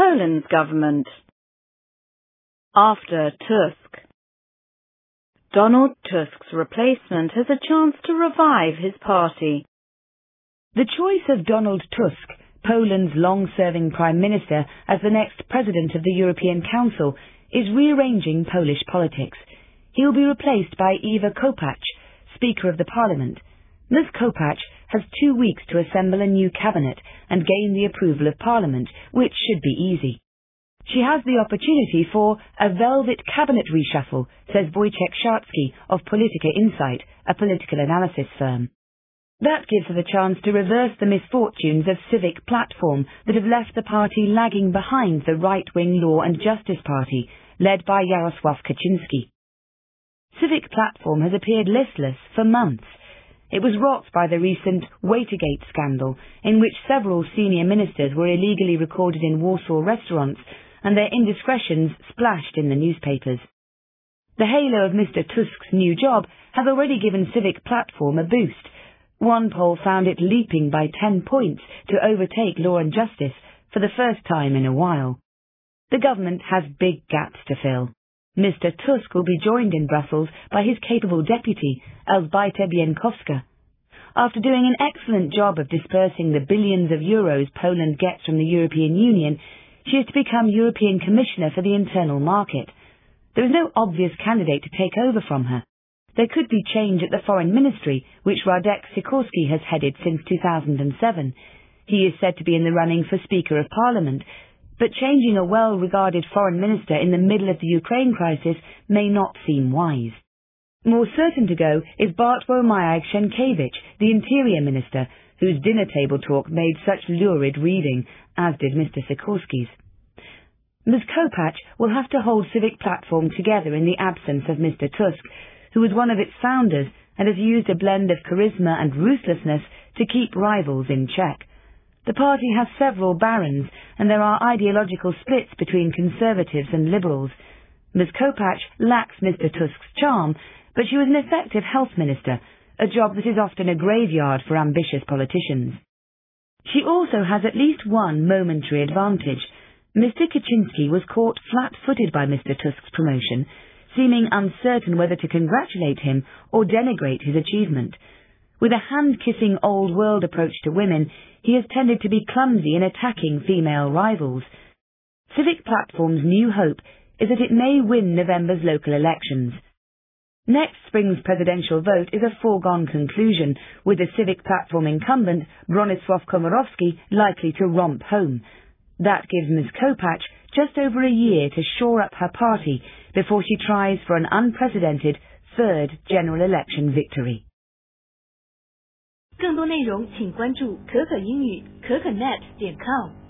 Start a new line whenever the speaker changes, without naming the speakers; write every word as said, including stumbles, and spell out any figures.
Poland's government. After Tusk. Donald Tusk's replacement has a chance to revive his party.
The choice of Donald Tusk, Poland's long-serving Prime Minister, as the next President of the European Council is rearranging Polish politics. He will be replaced by Ewa Kopacz, Speaker of the Parliament. Miz Kopacz has two weeks to assemble a new cabinet and gain the approval of Parliament, which should be easy. She has the opportunity for a velvet cabinet reshuffle, says Wojciech Szarsky of Polityka Insight, a political analysis firm. That gives her the chance to reverse the misfortunes of Civic Platform that have left the party lagging behind the right-wing Law and Justice Party, led by Jarosław Kaczyński. Civic Platform has appeared listless for months. It was rocked by the recent Waitergate scandal, in which several senior ministers were illegally recorded in Warsaw restaurants and their indiscretions splashed in the newspapers. The halo of Mister Tusk's new job has already given Civic Platform a boost. One poll found it leaping by ten points to overtake Law and Justice for the first time in a while. The government has big gaps to fill. Mister Tusk will be joined in Brussels by his capable deputy, Elżbieta Bieńkowska. After doing an excellent job of dispersing the billions of euros Poland gets from the European Union, she is to become European Commissioner for the Internal Market. There is no obvious candidate to take over from her. There could be change at the Foreign Ministry, which Radek Sikorski has headed since two thousand seven. He is said to be in the running for Speaker of Parliament, but changing a well-regarded foreign minister in the middle of the Ukraine crisis may not seem wise. More certain to go is Bartłomiej Sienkiewicz, the Interior Minister, whose dinner table talk made such lurid reading, as did Mister Sikorski's. Miz Kopacz will have to hold Civic Platform together in the absence of Mister Tusk, who was one of its founders and has used a blend of charisma and ruthlessness to keep rivals in check. The party has several barons, and there are ideological splits between conservatives and liberals. Miz Kopacz lacks Mister Tusk's charm, but she was an effective health minister, a job that is often a graveyard for ambitious politicians. She also has at least one momentary advantage. Mister Kaczyński was caught flat-footed by Mister Tusk's promotion, seeming uncertain whether to congratulate him or denigrate his achievement. With a hand-kissing old-world approach to women, he has tended to be clumsy in attacking female rivals. Civic Platform's new hope is that it may win November's local elections. Next spring's presidential vote is a foregone conclusion, with the Civic Platform incumbent, Bronisław Komorowski, likely to romp home. That gives Miz Kopacz just over a year to shore up her party before she tries for an unprecedented third general election victory.
更多内容请关注可可英语可可net 点 com。